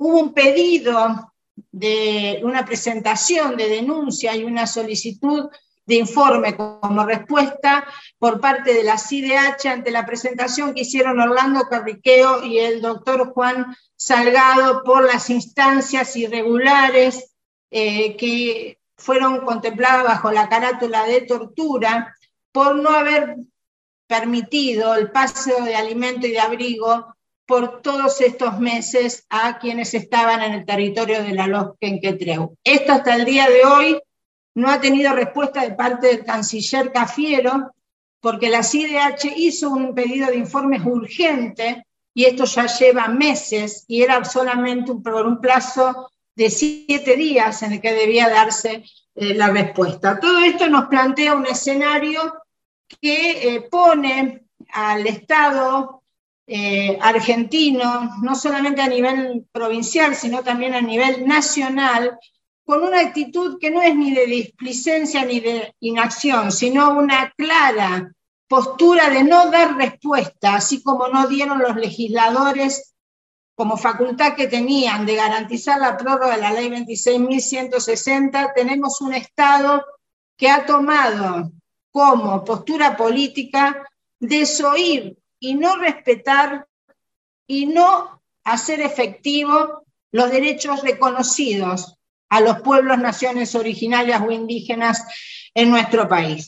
hubo un pedido de una presentación de denuncia y una solicitud de informe como respuesta por parte de la CIDH ante la presentación que hicieron Orlando Carriqueo y el doctor Juan Salgado por las instancias irregulares que fueron contempladas bajo la carátula de tortura por no haber permitido el paseo de alimento y de abrigo por todos estos meses a quienes estaban en el territorio de la Losquenquetreu. Esto hasta el día de hoy no ha tenido respuesta de parte del canciller Cafiero, porque la CIDH hizo un pedido de informes urgente, y esto ya lleva meses, y era solamente por un plazo de 7 días en el que debía darse la respuesta. Todo esto nos plantea un escenario que pone al Estado argentino, no solamente a nivel provincial, sino también a nivel nacional, con una actitud que no es ni de displicencia ni de inacción, sino una clara postura de no dar respuesta, así como no dieron los legisladores como facultad que tenían de garantizar la prórroga de la ley 26.160, tenemos un Estado que ha tomado como postura política desoír y no respetar y no hacer efectivo los derechos reconocidos a los pueblos, naciones originarias o indígenas en nuestro país.